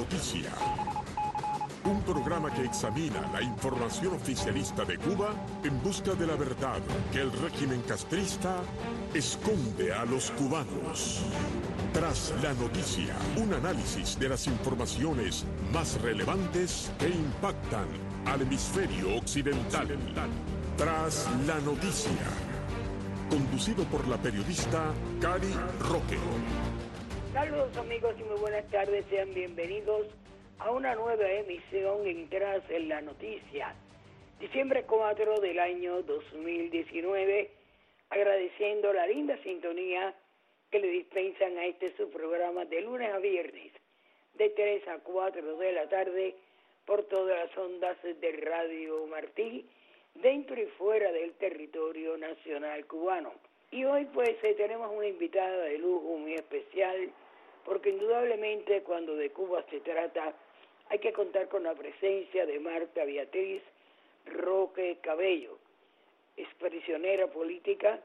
Noticia. Un programa que examina la información oficialista de Cuba en busca de la verdad que el régimen castrista esconde a los cubanos. Tras la noticia, un análisis de las informaciones más relevantes que impactan al hemisferio occidental. Tras la noticia, conducido por la periodista Cari Roque. Saludos amigos y muy buenas tardes, sean bienvenidos a una nueva emisión en Tras la Noticia, diciembre 4 del año 2019, agradeciendo la linda sintonía que le dispensan a este su programa de lunes a viernes, de 3 a 4 de la tarde, por todas las ondas de Radio Martí, dentro y fuera del territorio nacional cubano. Y hoy pues tenemos una invitada de lujo muy especial, porque indudablemente cuando de Cuba se trata, hay que contar con la presencia de Marta Beatriz Roque Cabello. Es prisionera política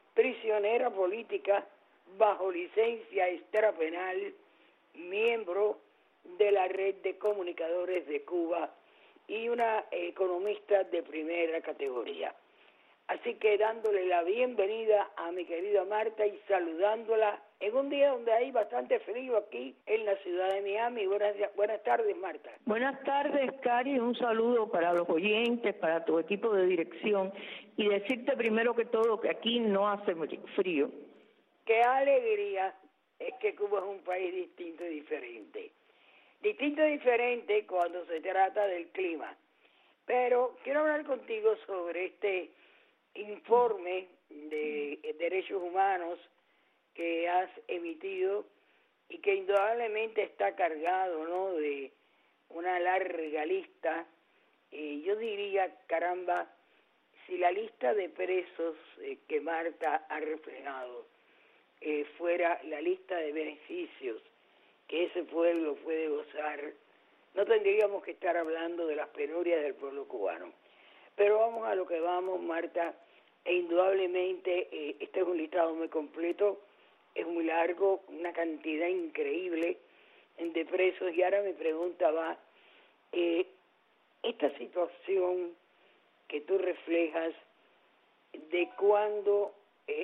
bajo licencia extrapenal, miembro de la Red de Comunicadores de Cuba y una economista de primera categoría. Así que dándole la bienvenida a mi querida Marta y saludándola en un día donde hay bastante frío aquí en la ciudad de Miami. Buenas tardes, Marta. Buenas tardes, Cari. Un saludo para los oyentes, para tu equipo de dirección y decirte primero que todo que aquí no hace frío. Qué alegría es que Cuba es un país distinto y diferente. Distinto y diferente cuando se trata del clima. Pero quiero hablar contigo sobre este informe de derechos humanos que has emitido y que indudablemente está cargado, ¿no?, de una larga lista. Yo diría, caramba, si la lista de presos que Marta ha reflejado fuera la lista de beneficios que ese pueblo puede gozar, no tendríamos que estar hablando de las penurias del pueblo cubano. Pero vamos a lo que vamos, Marta, e indudablemente este es un listado muy completo, es muy largo, una cantidad increíble de presos, y ahora mi pregunta va, esta situación que tú reflejas, ¿de cuándo,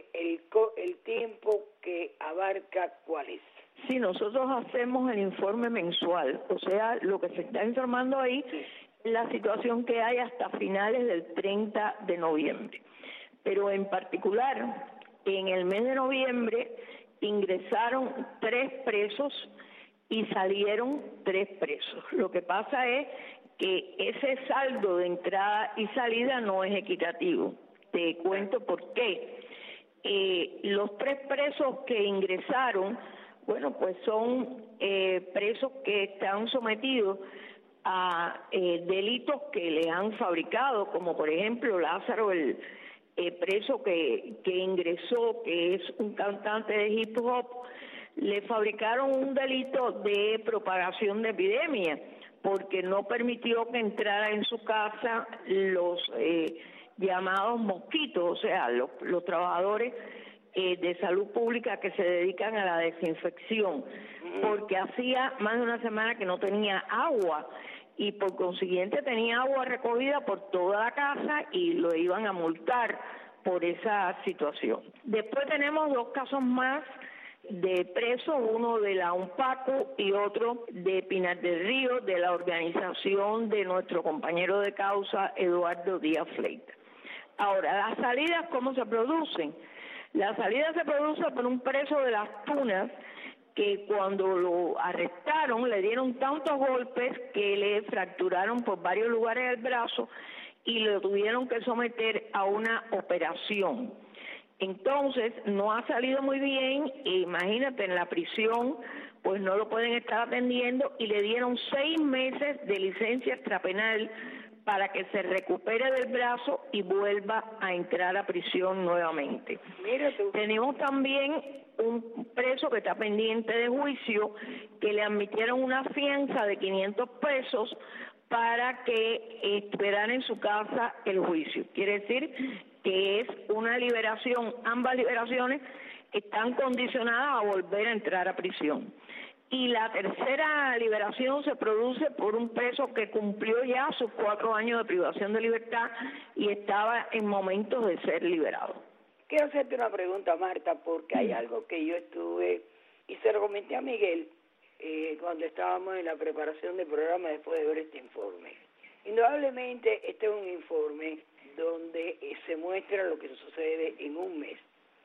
el tiempo que abarca, cuál es? Sí, nosotros hacemos el informe mensual, o sea, lo que se está informando ahí es la situación que hay hasta finales del 30 de noviembre. Pero en particular, en el mes de noviembre ingresaron 3 presos y salieron 3 presos. Lo que pasa es que ese saldo de entrada y salida no es equitativo. Te cuento por qué. Los 3 presos que ingresaron, bueno, pues son presos que están sometidos a delitos que le han fabricado, como por ejemplo Lázaro, el preso que ingresó, que es un cantante de hip hop, le fabricaron un delito de propagación de epidemia, porque no permitió que entrara en su casa los llamados mosquitos, o sea, los trabajadores de salud pública que se dedican a la desinfección, porque hacía más de una semana que no tenía agua y por consiguiente tenía agua recogida por toda la casa y lo iban a multar por esa situación. Después tenemos 2 casos más de presos, uno de la UNPACU y otro de Pinar del Río, de la organización de nuestro compañero de causa Eduardo Díaz Fleita. Ahora, las salidas, ¿cómo se producen? La salida se produce por un preso de Las Tunas que cuando lo arrestaron le dieron tantos golpes que le fracturaron por varios lugares el brazo y lo tuvieron que someter a una operación. Entonces no ha salido muy bien, imagínate, en la prisión pues no lo pueden estar atendiendo y le dieron 6 meses de licencia extrapenal para que se recupere del brazo y vuelva a entrar a prisión nuevamente. Tenemos también un preso que está pendiente de juicio, que le admitieron una fianza de 500 pesos para que esperara en su casa el juicio. Quiere decir que es una liberación, ambas liberaciones están condicionadas a volver a entrar a prisión. y la tercera liberación se produce por un preso que cumplió ya sus 4 años de privación de libertad y estaba en momentos de ser liberado. Quiero hacerte una pregunta, Marta, porque hay algo que yo estuve, y se lo comenté a Miguel cuando estábamos en la preparación del programa después de ver este informe. Indudablemente este es un informe donde se muestra lo que sucede en un mes.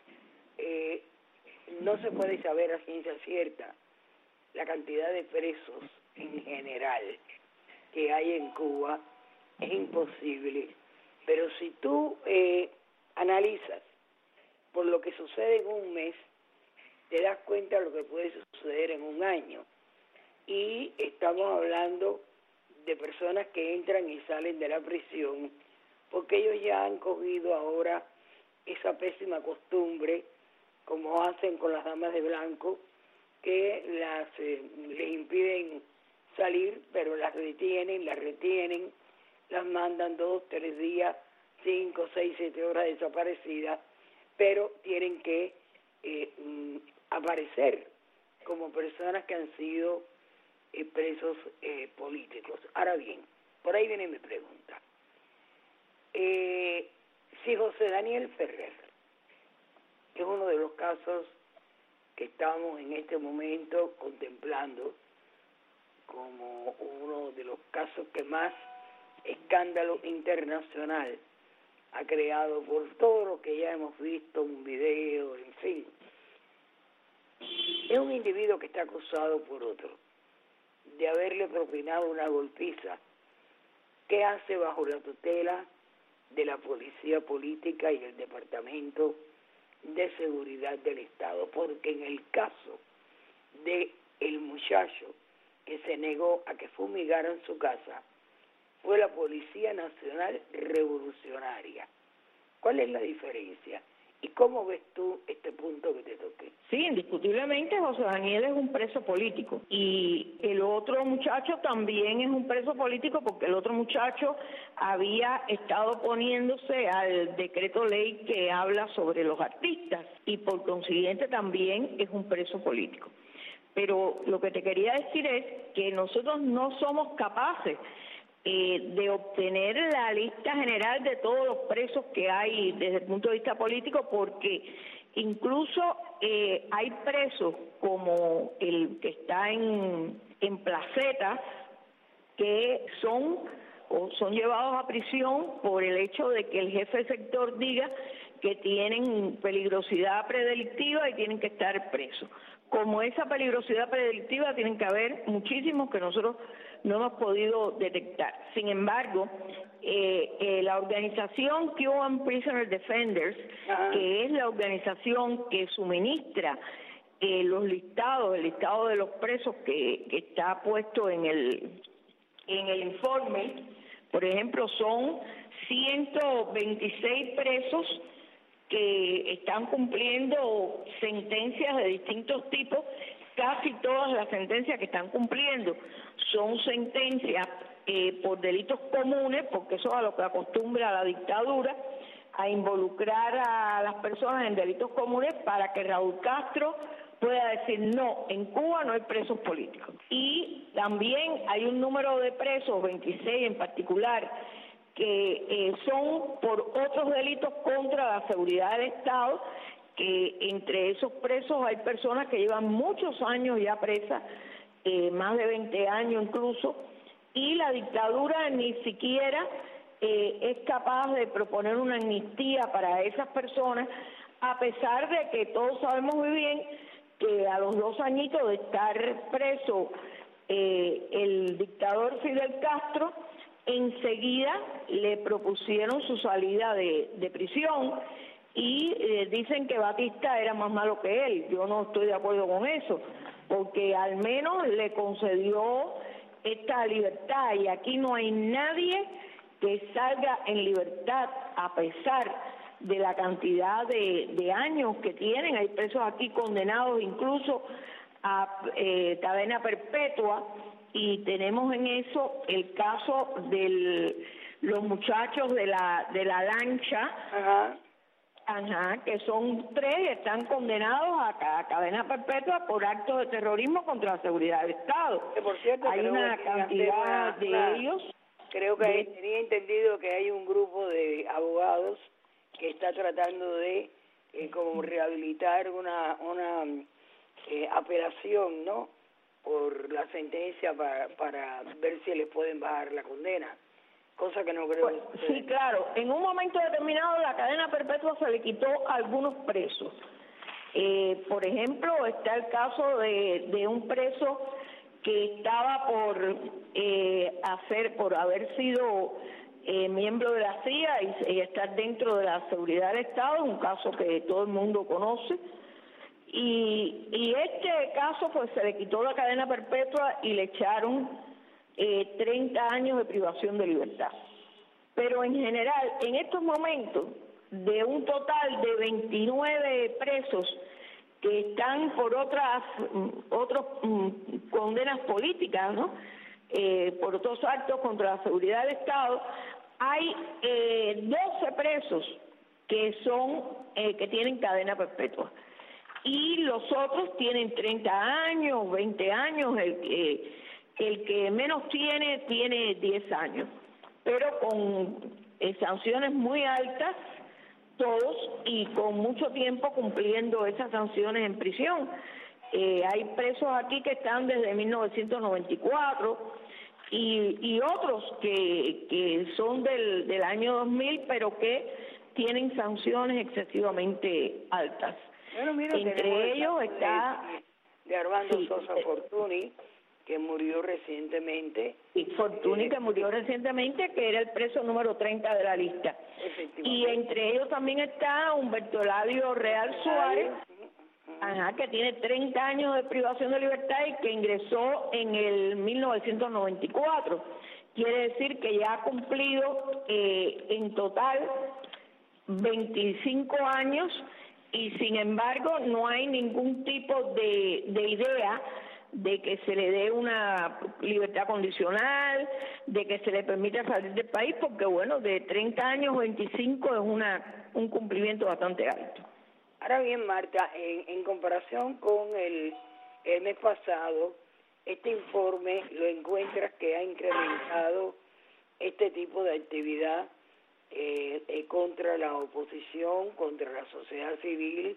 No se puede saber a ciencia cierta la cantidad de presos en general que hay en Cuba, es imposible, pero si tú analizas por lo que sucede en un mes, te das cuenta de lo que puede suceder en un año. Y estamos hablando de personas que entran y salen de la prisión porque ellos ya han cogido ahora esa pésima costumbre, como hacen con las damas de blanco, que les impiden salir, pero las retienen, las mandan 2, 3 días, 5, 6, 7 horas desaparecidas, pero tienen que aparecer como personas que han sido presos políticos. Ahora bien, por ahí viene mi pregunta. Si José Daniel Ferrer, que es uno de los casos que estamos en este momento contemplando como uno de los casos que más escándalo internacional ha creado por todo lo que ya hemos visto, un video, en fin. Es un individuo que está acusado por otro de haberle propinado una golpiza. ¿Qué hace bajo la tutela de la policía política y el Departamento de Seguridad del Estado? Porque en el caso de el muchacho que se negó a que fumigaran su casa, fue la Policía Nacional Revolucionaria. ¿Cuál es la diferencia? ¿Y cómo ves tú este punto que te toqué? Sí, indiscutiblemente José Daniel es un preso político y el otro muchacho también es un preso político porque el otro muchacho había estado oponiéndose al decreto ley que habla sobre los artistas y por consiguiente también es un preso político. Pero lo que te quería decir es que nosotros no somos capaces de obtener la lista general de todos los presos que hay desde el punto de vista político, porque incluso hay presos como el que está en Placetas que son llevados a prisión por el hecho de que el jefe del sector diga que tienen peligrosidad predelictiva y tienen que estar presos. Como esa peligrosidad predelictiva tienen que haber muchísimos que nosotros no hemos podido detectar. Sin embargo, la organización Cuban Prisoner Defenders, que es la organización que suministra los listados, el listado de los presos que está puesto en el informe, por ejemplo, son 126 presos que están cumpliendo sentencias de distintos tipos. Casi todas las sentencias que están cumpliendo son sentencias por delitos comunes, porque eso es a lo que acostumbra la dictadura, a involucrar a las personas en delitos comunes para que Raúl Castro pueda decir no, en Cuba no hay presos políticos. Y también hay un número de presos, 26 en particular, que son por otros delitos contra la seguridad del Estado, que entre esos presos hay personas que llevan muchos años ya presas, más de 20 años incluso, y la dictadura ni siquiera es capaz de proponer una amnistía para esas personas, a pesar de que todos sabemos muy bien que a los 2 añitos de estar preso el dictador Fidel Castro, enseguida le propusieron su salida de prisión y dicen que Batista era más malo que él. Yo no estoy de acuerdo con eso, porque al menos le concedió esta libertad y aquí no hay nadie que salga en libertad a pesar de la cantidad de años que tienen. Hay presos aquí condenados incluso a cadena perpetua. Y tenemos en eso el caso de los muchachos de la lancha. Ajá, que son 3 y están condenados a cadena perpetua por actos de terrorismo contra la seguridad del Estado. Que por cierto, hay una cantidad de ellos. Creo que tenía entendido que hay un grupo de abogados que está tratando de como rehabilitar una apelación, ¿no?, por la sentencia para ver si les pueden bajar la condena, cosa que no creo. Pues, sí, claro, en un momento determinado la cadena perpetua se le quitó a algunos presos. Por ejemplo, está el caso de un preso que estaba por haber sido miembro de la CIA y estar dentro de la seguridad del Estado, un caso que todo el mundo conoce. Y este caso pues se le quitó la cadena perpetua y le echaron 30 años de privación de libertad. Pero en general, en estos momentos, de un total de 29 presos que están por otras condenas políticas, ¿no?, por otros actos contra la seguridad del Estado, hay 12 presos que tienen cadena perpetua. Y los otros tienen 30 años, 20 años, el que menos tiene 10 años, pero con sanciones muy altas, todos, y con mucho tiempo cumpliendo esas sanciones en prisión. Hay presos aquí que están desde 1994 y otros que son del año 2000, pero que tienen sanciones excesivamente altas. Bueno, mira, entre ellos está de Armando Sosa Fortuny, que murió recientemente. Y Fortuny, que murió recientemente, que era el preso número 30 de la lista. Y entre ellos también está Humberto Eladio Real Suárez, que tiene 30 años de privación de libertad y que ingresó en el 1994. Quiere decir que ya ha cumplido en total 25 años y sin embargo no hay ningún tipo de idea de que se le dé una libertad condicional, de que se le permita salir del país, porque bueno, de 30 años 25 es un cumplimiento bastante alto. Ahora bien, Marta, en comparación con el mes pasado, este informe lo encuentras que ha incrementado este tipo de actividad contra la oposición, contra la sociedad civil,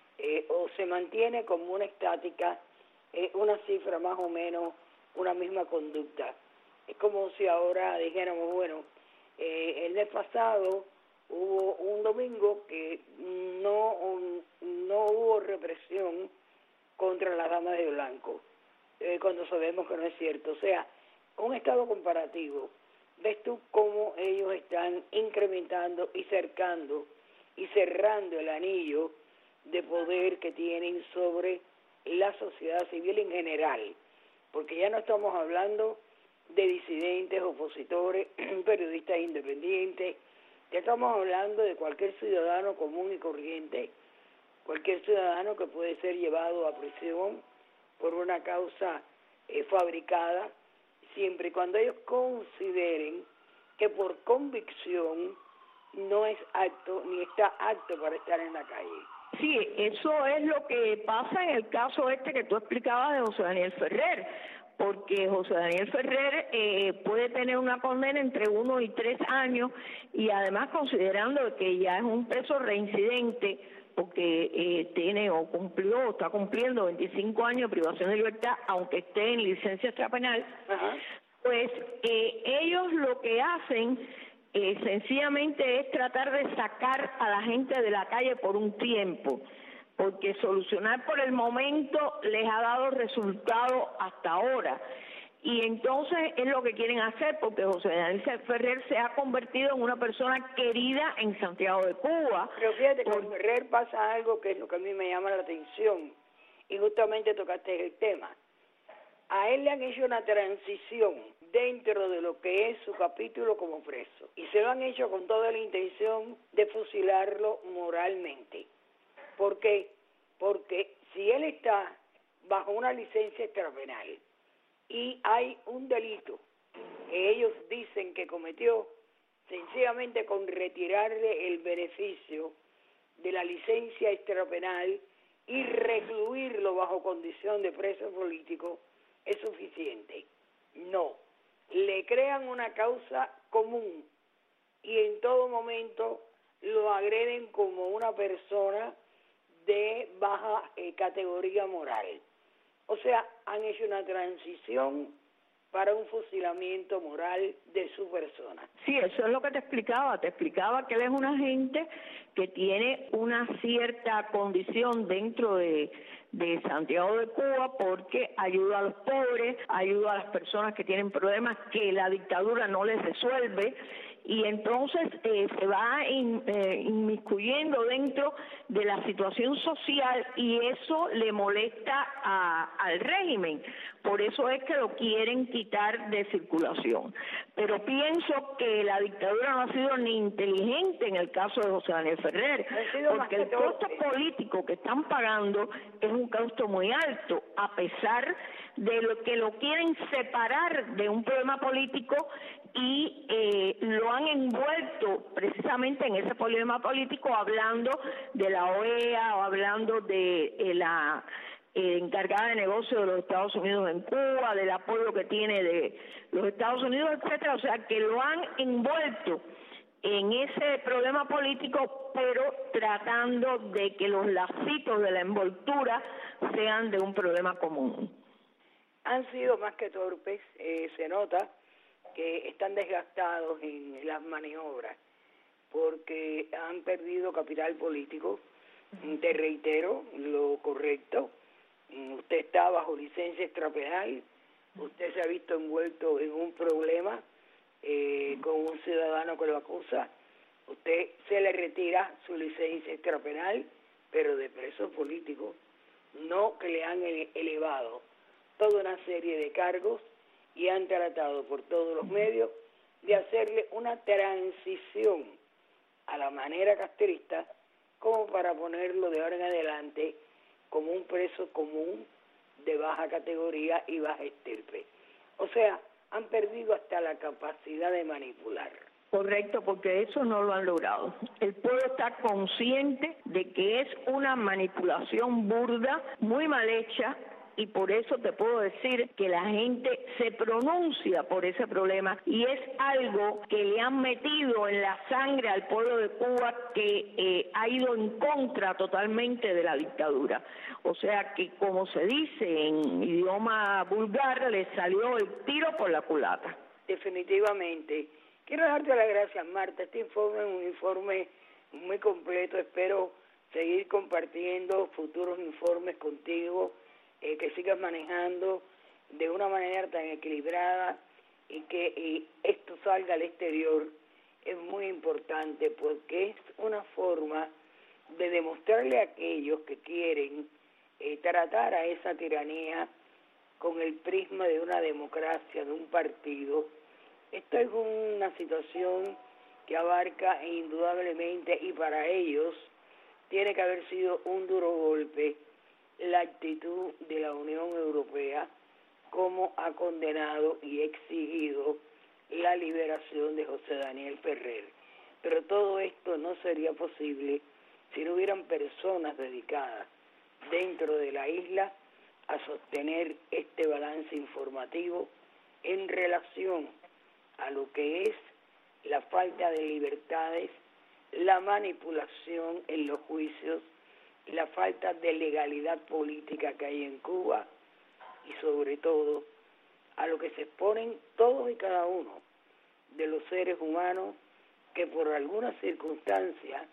o se mantiene como una estática, una cifra más o menos, una misma conducta. Es como si ahora dijéramos, bueno, el mes pasado hubo un domingo que no hubo represión contra las damas de blanco, cuando sabemos que no es cierto. O sea, un estado comparativo. ¿Ves tú cómo ellos están incrementando y cerrando el anillo de poder que tienen sobre la sociedad civil en general? Porque ya no estamos hablando de disidentes, opositores, periodistas independientes, ya estamos hablando de cualquier ciudadano común y corriente, cualquier ciudadano que puede ser llevado a prisión por una causa fabricada, siempre y cuando ellos consideren que por convicción no es apto ni está apto para estar en la calle. Sí, eso es lo que pasa en el caso que tú explicabas de José Daniel Ferrer, porque José Daniel Ferrer puede tener una condena entre 1 y 3 años y además considerando que ya es un preso reincidente, porque tiene o cumplió o está cumpliendo 25 años de privación de libertad, aunque esté en licencia extrapenal. Ajá. Pues ellos lo que hacen sencillamente es tratar de sacar a la gente de la calle por un tiempo, porque solucionar por el momento les ha dado resultado hasta ahora. Y entonces es lo que quieren hacer, porque José Daniel Ferrer se ha convertido en una persona querida en Santiago de Cuba. Pero fíjate, con Ferrer pasa algo que es lo que a mí me llama la atención, y justamente tocaste el tema. A él le han hecho una transición dentro de lo que es su capítulo como preso, y se lo han hecho con toda la intención de fusilarlo moralmente. ¿Por qué? Porque si él está bajo una licencia extrapenal y hay un delito que ellos dicen que cometió, sencillamente con retirarle el beneficio de la licencia extrapenal y recluirlo bajo condición de preso político es suficiente. No, le crean una causa común y en todo momento lo agreden como una persona de baja categoría moral. O sea, han hecho una transición para un fusilamiento moral de su persona. Sí, eso es lo que te explicaba que él es un agente que tiene una cierta condición dentro de Santiago de Cuba porque ayuda a los pobres, ayuda a las personas que tienen problemas que la dictadura no les resuelve, y entonces se va inmiscuyendo dentro de la situación social y eso le molesta al régimen. Por eso es que lo quieren quitar de circulación. Pero pienso que la dictadura no ha sido ni inteligente en el caso de José Daniel Ferrer, porque el costo político que están pagando es un costo muy alto, a pesar de lo que lo quieren separar de un problema político y lo han envuelto precisamente en ese problema político, hablando de la OEA o hablando de la encargada de negocios de los Estados Unidos en Cuba, del apoyo que tiene de los Estados Unidos, etcétera. O sea, que lo han envuelto en ese problema político, pero tratando de que los lacitos de la envoltura sean de un problema común. Han sido más que torpes, se nota que están desgastados en las maniobras porque han perdido capital político. Te reitero lo correcto, usted está bajo licencia extrapenal, usted se ha visto envuelto en un problema con un ciudadano que lo acusa, usted se le retira su licencia extrapenal, pero de preso político, no que le han elevado toda una serie de cargos y han tratado por todos los medios de hacerle una transición a la manera castrista como para ponerlo de ahora en adelante como un preso común de baja categoría y baja estirpe. O sea, han perdido hasta la capacidad de manipular. Correcto, porque eso no lo han logrado. El pueblo está consciente de que es una manipulación burda, muy mal hecha, y por eso te puedo decir que la gente se pronuncia por ese problema y es algo que le han metido en la sangre al pueblo de Cuba, que ha ido en contra totalmente de la dictadura. O sea que, como se dice en idioma vulgar, le salió el tiro por la culata. Definitivamente. Quiero darte las gracias, Marta. Este informe es un informe muy completo. Espero seguir compartiendo futuros informes contigo, que sigas manejando de una manera tan equilibrada y que esto salga al exterior. Es muy importante porque es una forma de demostrarle a aquellos que quieren tratar a esa tiranía con el prisma de una democracia, de un partido. Esto es una situación que abarca indudablemente, y para ellos tiene que haber sido un duro golpe la actitud de la Unión Europea, como ha condenado y exigido la liberación de José Daniel Ferrer. Pero todo esto no sería posible si no hubieran personas dedicadas dentro de la isla a sostener este balance informativo en relación a lo que es la falta de libertades, la manipulación en los juicios, la falta de legalidad política que hay en Cuba y sobre todo a lo que se exponen todos y cada uno de los seres humanos que por alguna circunstancia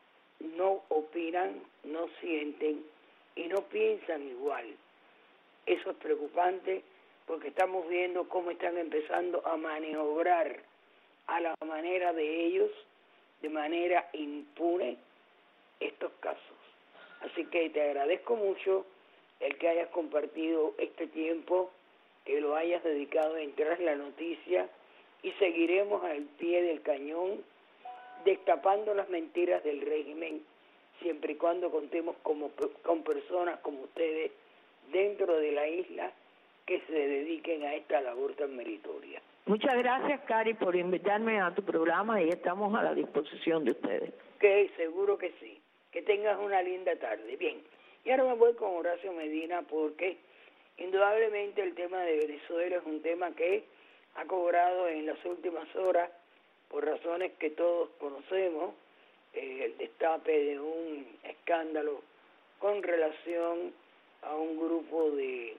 no opinan, no sienten y no piensan igual. Eso es preocupante porque estamos viendo cómo están empezando a maniobrar a la manera de ellos, de manera impune, estos casos. Así que te agradezco mucho el que hayas compartido este tiempo, que lo hayas dedicado a entrar en la noticia, y seguiremos al pie del cañón destapando las mentiras del régimen, siempre y cuando contemos con personas como ustedes dentro de la isla que se dediquen a esta labor tan meritoria. Muchas gracias, Cari, por invitarme a tu programa y estamos a la disposición de ustedes. Que seguro que sí. Que tengas una linda tarde. Bien, y ahora me voy con Horacio Medina porque indudablemente el tema de Venezuela es un tema que ha cobrado en las últimas horas, por razones que todos conocemos, el destape de un escándalo con relación a un grupo de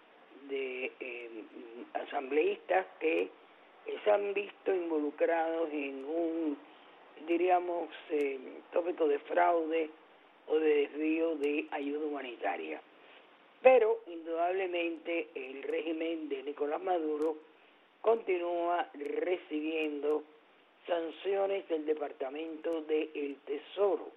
asambleístas que se han visto involucrados en un, diríamos, tópico de fraude o de desvío de ayuda humanitaria. Pero, indudablemente, el régimen de Nicolás Maduro continúa recibiendo sanciones del Departamento del Tesoro.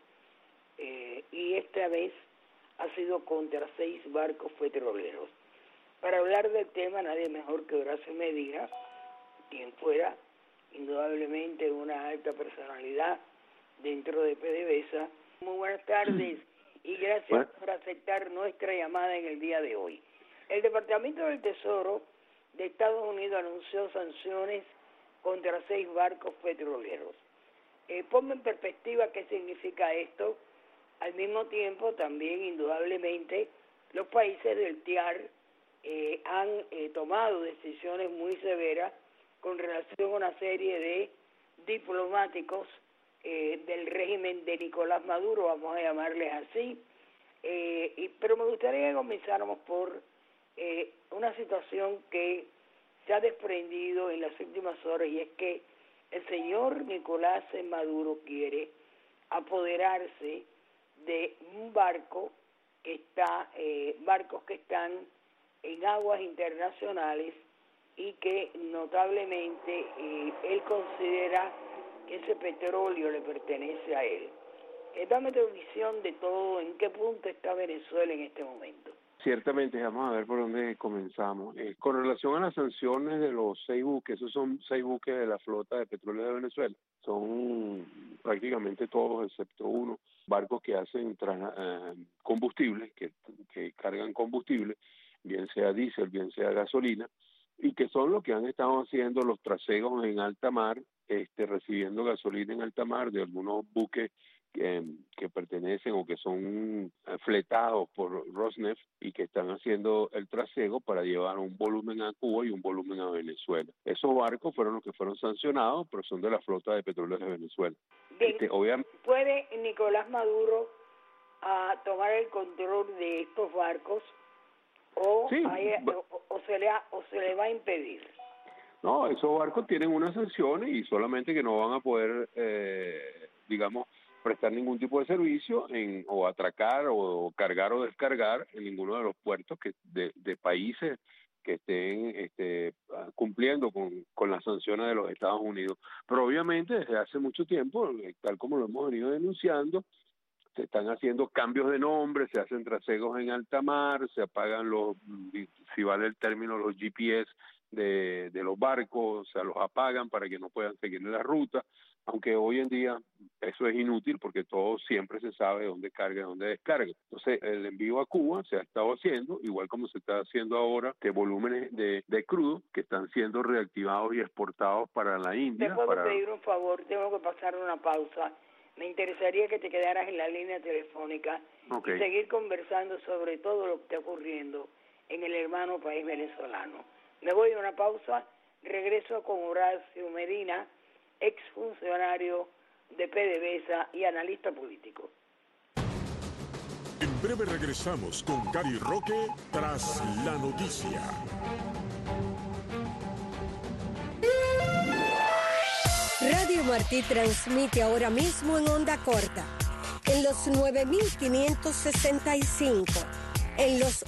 Y esta vez ha sido contra 6 barcos petroleros. Para hablar del tema, nadie mejor que Horacio Medina, quien fuera indudablemente una alta personalidad dentro de PDVSA. Muy buenas tardes y gracias por aceptar nuestra llamada en el día de hoy. El Departamento del Tesoro de Estados Unidos anunció sanciones contra 6 barcos petroleros. Ponme en perspectiva qué significa esto. Al mismo tiempo, también indudablemente los países del TIAR han tomado decisiones muy severas con relación a una serie de diplomáticos del régimen de Nicolás Maduro, vamos a llamarles así, pero me gustaría que comenzáramos por una situación que se ha desprendido en las últimas horas, y es que el señor Nicolás Maduro quiere apoderarse de un barco que está, barcos que están en aguas internacionales y que notablemente él considera que ese petróleo le pertenece a él. Dame tu visión de todo, en qué punto está Venezuela en este momento. Ciertamente, vamos a ver por dónde comenzamos. Con relación a las sanciones de los 6 buques, esos son 6 buques de la flota de petróleo de Venezuela, son prácticamente todos, excepto uno, barcos que hacen combustible, que cargan combustible, bien sea diésel, bien sea gasolina, y que son los que han estado haciendo los trasegos en alta mar, recibiendo gasolina en alta mar de algunos buques que pertenecen o que son fletados por Rosneft y que están haciendo el trasego para llevar un volumen a Cuba y un volumen a Venezuela. Esos barcos fueron los que fueron sancionados, pero son de la flota de petróleo de Venezuela. Bien, ¿puede Nicolás Maduro tomar el control de estos barcos o, sí, o se le va a impedir? No, esos barcos tienen unas sanciones y solamente que no van a poder, digamos, prestar ningún tipo de servicio o atracar o cargar o descargar en ninguno de los puertos de países que estén cumpliendo con las sanciones de los Estados Unidos. Pero obviamente desde hace mucho tiempo, tal como lo hemos venido denunciando, se están haciendo cambios de nombre, se hacen trasegos en alta mar, se apagan si vale el término, los GPS de los barcos, o sea, los apagan para que no puedan seguir la ruta, aunque hoy en día eso es inútil porque todo siempre se sabe dónde carga y dónde descarga. Entonces, el envío a Cuba se ha estado haciendo, igual como se está haciendo ahora, de volúmenes de crudo que están siendo reactivados y exportados para la India. ¿Te puedo pedir un favor? Tengo que pasar una pausa. Me interesaría que te quedaras en la línea telefónica y seguir conversando sobre todo lo que está ocurriendo en el hermano país venezolano. Me voy a una pausa, regreso con Horacio Medina, exfuncionario de PDVSA y analista político. En breve regresamos con Gary Roque tras la noticia. Radio Martí transmite ahora mismo en onda corta, en los 9.565, en los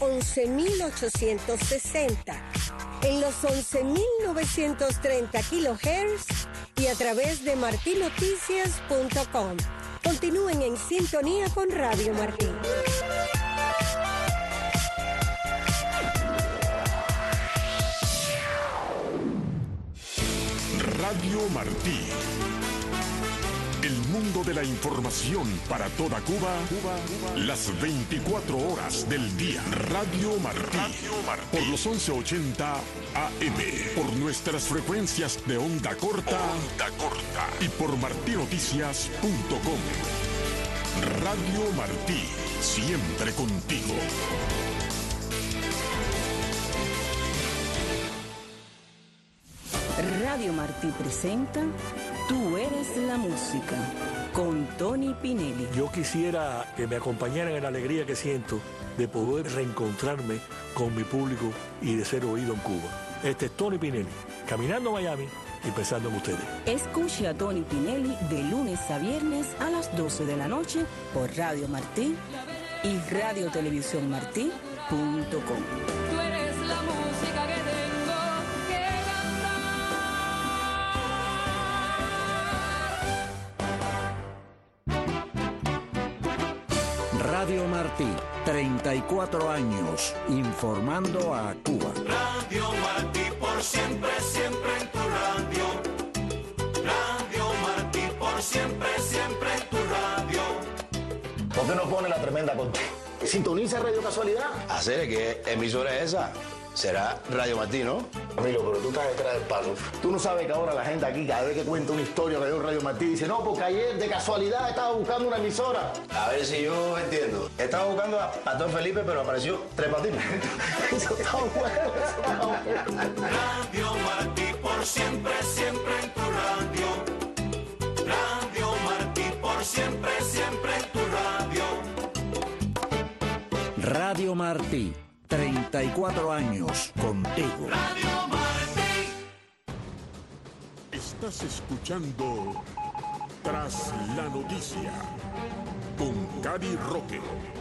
11.860, en los 11.930 kilohertz y a través de martinoticias.com. Continúen en sintonía con Radio Martí. Radio Martí. El mundo de la información para toda Cuba, las 24 horas del día. Radio Martí. Por los 1180 AM. Por nuestras frecuencias de onda corta. Y por martinoticias.com. Radio Martí, siempre contigo. Radio Martí presenta Tú eres la música, con Tony Pinelli. Yo quisiera que me acompañaran en la alegría que siento de poder reencontrarme con mi público y de ser oído en Cuba. Este es Tony Pinelli, caminando a Miami y pensando en ustedes. Escuche a Tony Pinelli de lunes a viernes a las 12 de la noche por Radio Martí y radiotelevisiónmartí.com. Tú eres la música que tengo que cantar. Radio Martí, 34 años, informando a Cuba. Radio Martí, por siempre, siempre en tu radio. Radio Martí, por siempre, siempre en tu radio. ¿Por qué no pone la tremenda contigo? ¿Sintoniza Radio Casualidad? Hacer ¿qué emisora es esa? Será Radio Martí, ¿no? Amigo, pero tú estás detrás del palo. Tú no sabes que ahora la gente aquí, cada vez que cuenta una historia que hay en Radio Martí, dice, no, porque ayer de casualidad estaba buscando una emisora. A ver si yo entiendo. Estaba buscando a Pastor Felipe, pero apareció Tres Patines. Eso está bueno, eso está bueno. Radio Martí, por siempre, siempre en tu radio. Radio Martí, por siempre, siempre en tu radio. Radio Martí, 34 años contigo. Radio Martí. Estás escuchando Tras la Noticia con Cari Roque.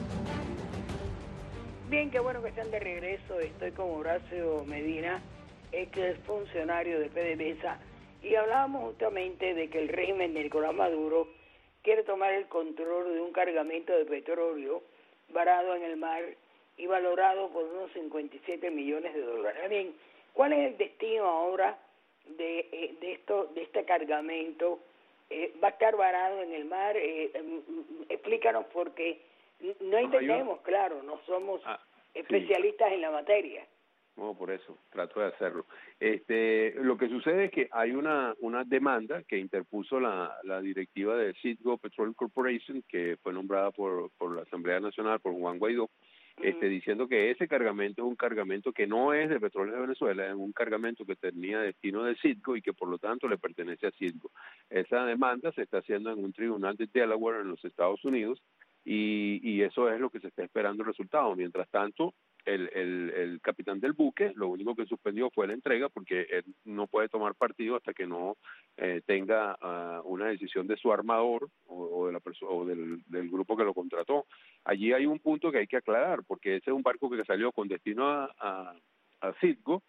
Bien, qué bueno que están de regreso. Estoy con Horacio Medina, ex funcionario de PDVSA, y hablábamos justamente de que el régimen de Nicolás Maduro quiere tomar el control de un cargamento de petróleo varado en el mar y valorado por unos 57 millones de dólares. Bien, ¿cuál es el destino ahora de este cargamento? ¿Va a estar varado en el mar? Explícanos, porque no entendemos, claro, no somos especialistas en la materia. No, por eso, trato de hacerlo. Lo que sucede es que hay una demanda que interpuso la directiva de Citgo Petroleum Corporation, que fue nombrada por la Asamblea Nacional, por Juan Guaidó, diciendo que ese cargamento es un cargamento que no es de Petróleos de Venezuela, es un cargamento que tenía destino de Citgo y que por lo tanto le pertenece a Citgo. Esa demanda se está haciendo en un tribunal de Delaware en los Estados Unidos y eso es lo que se está esperando el resultado. Mientras tanto, el capitán del buque lo único que suspendió fue la entrega, porque él no puede tomar partido hasta que no tenga una decisión de su armador o del grupo que lo contrató. Allí hay un punto que hay que aclarar, porque ese es un barco que salió con destino a Citgo,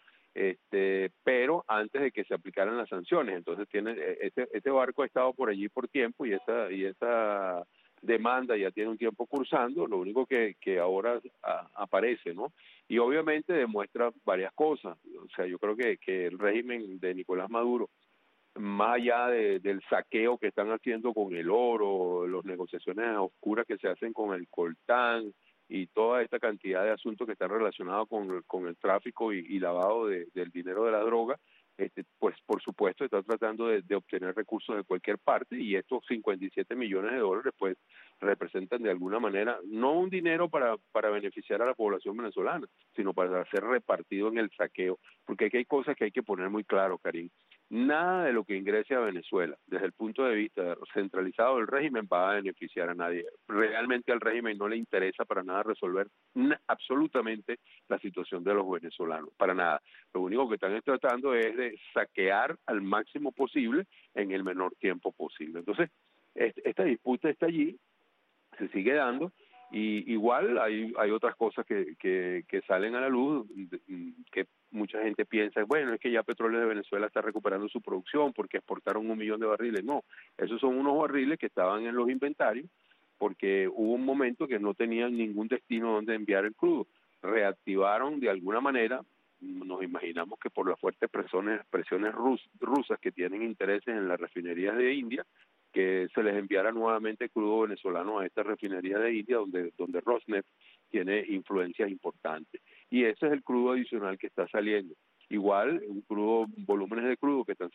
pero antes de que se aplicaran las sanciones. Entonces este barco ha estado por allí por tiempo y esa demanda ya tiene un tiempo cursando. Lo único que ahora aparece, ¿no? Y obviamente demuestra varias cosas. O sea, yo creo que el régimen de Nicolás Maduro, más allá del saqueo que están haciendo con el oro, las negociaciones oscuras que se hacen con el coltán y toda esta cantidad de asuntos que están relacionados con el tráfico y lavado del dinero de la droga, pues por supuesto está tratando de obtener recursos de cualquier parte, y estos 57 millones de dólares pues representan de alguna manera no un dinero para beneficiar a la población venezolana, sino para ser repartido en el saqueo, porque aquí hay cosas que hay que poner muy claro, Karim. Nada de lo que ingrese a Venezuela, desde el punto de vista centralizado del régimen, va a beneficiar a nadie. Realmente al régimen no le interesa para nada resolver absolutamente la situación de los venezolanos, para nada. Lo único que están tratando es de saquear al máximo posible en el menor tiempo posible. Entonces, esta disputa está allí, se sigue dando, y igual hay otras cosas que salen a la luz, que mucha gente piensa, bueno, es que ya Petróleos de Venezuela está recuperando su producción porque exportaron 1 millón de barriles. No, esos son unos barriles que estaban en los inventarios porque hubo un momento que no tenían ningún destino donde enviar el crudo. Reactivaron de alguna manera, nos imaginamos que por las fuertes presiones rusas que tienen intereses en las refinerías de India, que se les enviara nuevamente crudo venezolano a esta refinería de India, donde Rosneft tiene influencias importantes. Y ese es el crudo adicional que está saliendo. Igual, volúmenes de crudo que están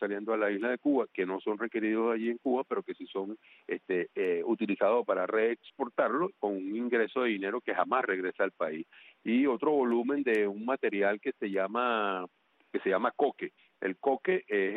saliendo a la isla de Cuba, que no son requeridos allí en Cuba, pero que sí son utilizados para reexportarlo con un ingreso de dinero que jamás regresa al país. Y otro volumen de un material que se llama coque. El coque es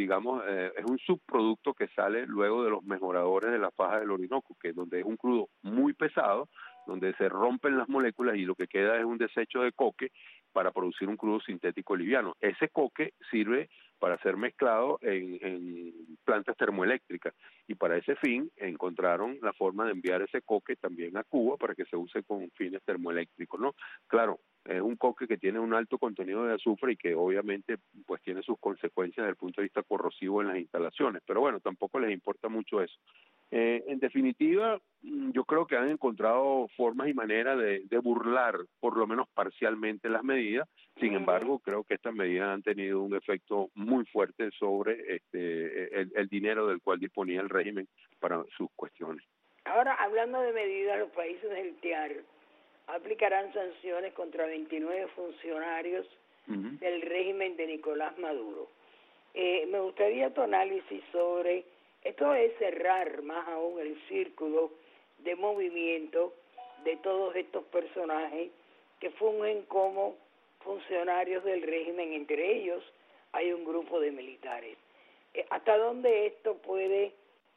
es un subproducto que sale luego de los mejoradores de la faja del Orinoco, que donde es un crudo muy pesado, donde se rompen las moléculas y lo que queda es un desecho de coque para producir un crudo sintético liviano. Ese coque sirve para ser mezclado en plantas termoeléctricas y para ese fin encontraron la forma de enviar ese coque también a Cuba para que se use con fines termoeléctricos, ¿no? Claro, es un coque que tiene un alto contenido de azufre y que obviamente pues tiene sus consecuencias desde el punto de vista corrosivo en las instalaciones, pero bueno, tampoco les importa mucho eso. En definitiva, yo creo que han encontrado formas y maneras de burlar, por lo menos parcialmente, las medidas. Sin embargo, creo que estas medidas han tenido un efecto muy fuerte sobre el dinero del cual disponía el régimen para sus cuestiones. Ahora, hablando de medidas, los países del TIAR aplicarán sanciones contra 29 funcionarios del régimen de Nicolás Maduro. Me gustaría tu análisis sobre esto, es cerrar más aún el círculo de movimiento de todos estos personajes que fungen como funcionarios del régimen. Entre ellos hay un grupo de militares. ¿Hasta dónde esto puede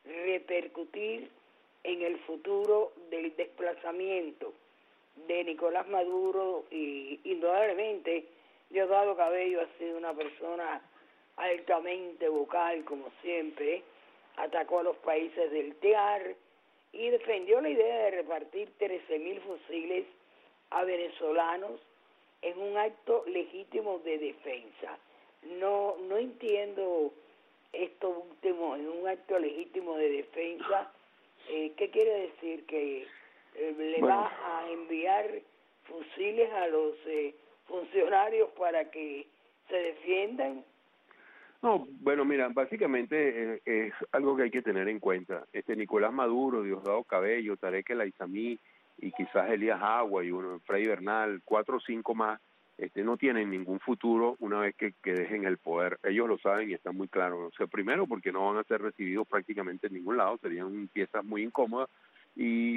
repercutir en el futuro del desplazamiento de Nicolás Maduro? Y indudablemente Diosdado Cabello ha sido una persona altamente vocal, como siempre, atacó a los países del TIAR y defendió la idea de repartir 13.000 fusiles a venezolanos en un acto legítimo de defensa. No entiendo esto último, en un acto legítimo de defensa. ¿Qué quiere decir? ¿Que le va a enviar fusiles a los funcionarios para que se defiendan? No, bueno, mira, básicamente es algo que hay que tener en cuenta. Nicolás Maduro, Diosdado Cabello, Tarek El Aizami y quizás Elías Agua y Freddy Bernal, 4 o 5 más, no tienen ningún futuro una vez que dejen el poder. Ellos lo saben y están muy claros. O sea, primero porque no van a ser recibidos prácticamente en ningún lado, serían piezas muy incómodas. Y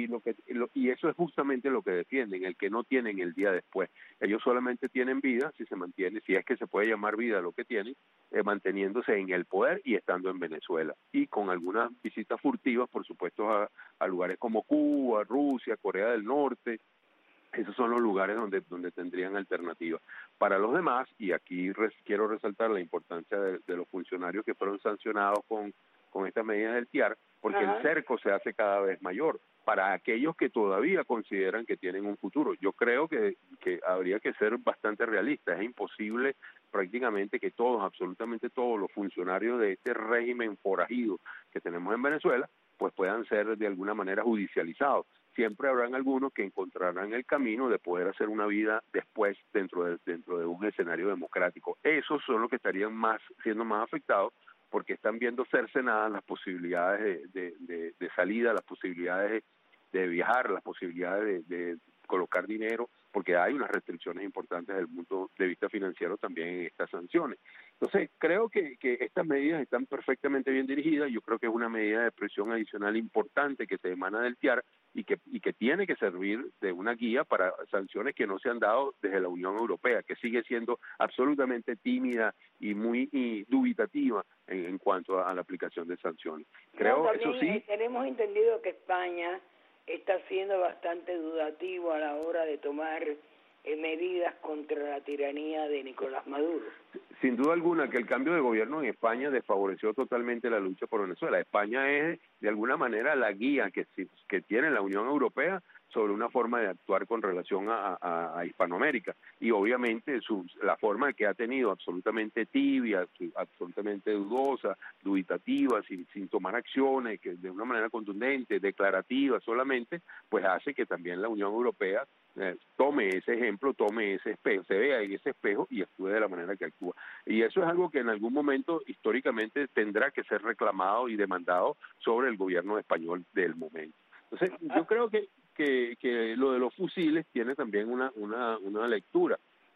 eso es justamente lo que defienden, el que no tienen el día después. Ellos solamente tienen vida si se mantiene, si es que se puede llamar vida lo que tienen, manteniéndose en el poder y estando en Venezuela, y con algunas visitas furtivas, por supuesto, a lugares como Cuba, Rusia, Corea del Norte. Esos son los lugares donde tendrían alternativas. Para los demás, y aquí quiero resaltar la importancia de los funcionarios que fueron sancionados con estas medidas del TIAR, porque el cerco se hace cada vez mayor para aquellos que todavía consideran que tienen un futuro. Yo creo que habría que ser bastante realistas. Es imposible prácticamente que absolutamente todos los funcionarios de este régimen forajido que tenemos en Venezuela, pues puedan ser de alguna manera judicializados. Siempre habrán algunos que encontrarán el camino de poder hacer una vida después dentro de un escenario democrático. Esos son los que estarían siendo más afectados, porque están viendo cercenadas las posibilidades de salida, las posibilidades de viajar, las posibilidades de colocar dinero, porque hay unas restricciones importantes desde el punto de vista financiero también en estas sanciones. Entonces, creo que estas medidas están perfectamente bien dirigidas. Yo creo que es una medida de presión adicional importante que se emana del TIAR y que tiene que servir de una guía para sanciones que no se han dado desde la Unión Europea, que sigue siendo absolutamente tímida y muy dubitativa en cuanto a la aplicación de sanciones. Creo, eso sí. Tenemos entendido que España está siendo bastante dudativo a la hora de tomar medidas contra la tiranía de Nicolás Maduro. Sin duda alguna que el cambio de gobierno en España desfavoreció totalmente la lucha por Venezuela. España es, de alguna manera, la guía que tiene la Unión Europea sobre una forma de actuar con relación a Hispanoamérica. Y obviamente la forma que ha tenido absolutamente tibia, absolutamente dudosa, dubitativa, sin tomar acciones, que de una manera contundente, declarativa solamente, pues hace que también la Unión Europea tome ese ejemplo, tome ese espejo, se vea en ese espejo y actúe de la manera que actúa. Y eso es algo que en algún momento históricamente tendrá que ser reclamado y demandado sobre el gobierno español del momento. Entonces, yo creo que lo de los fusiles tiene también una lectura.